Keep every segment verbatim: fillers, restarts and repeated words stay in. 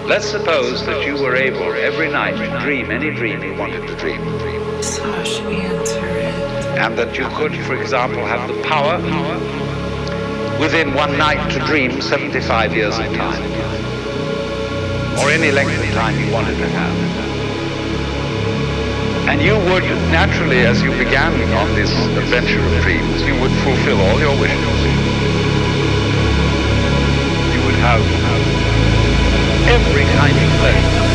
Let's suppose that you were able every night to dream any dream you wanted to dream. And that you could, for example, have the power within one night to dream seventy-five years of time. Or any length of time you wanted to have. And you would naturally, as you began on this adventure of dreams, you would fulfill all your wishes. You would have every kind of pleasure.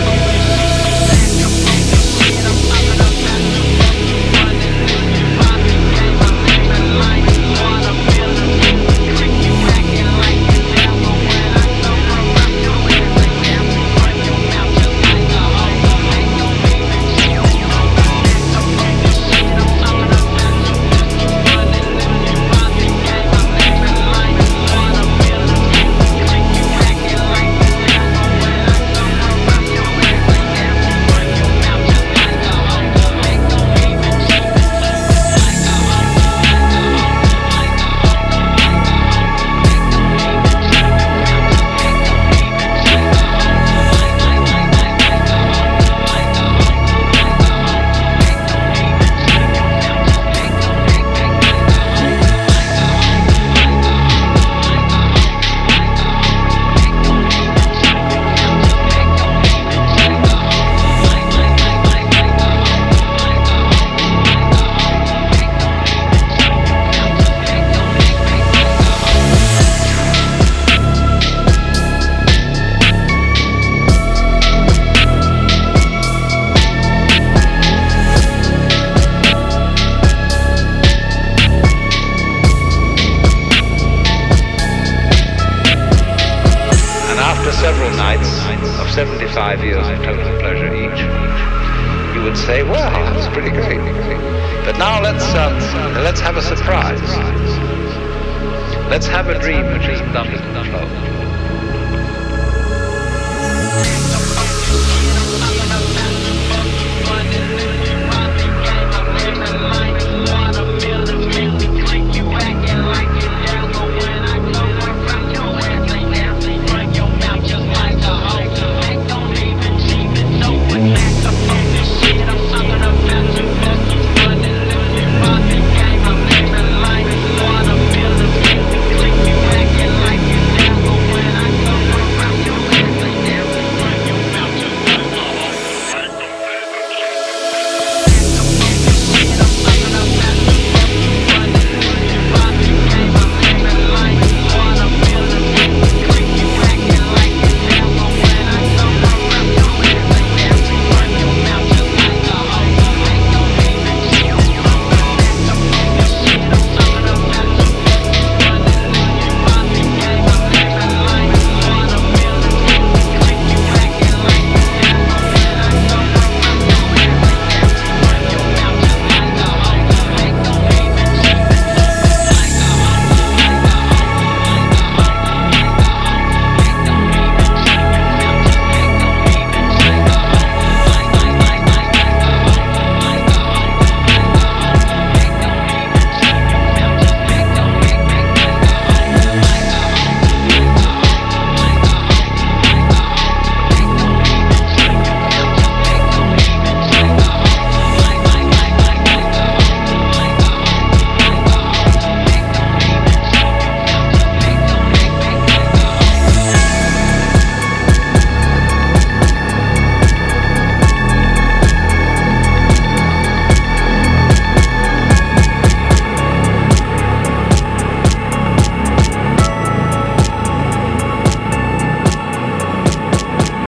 Several nights of seventy-five years of total pleasure each, you would say, well, that was pretty great. But now let's um, let's have a surprise. Let's have a dream which is abundant and flow.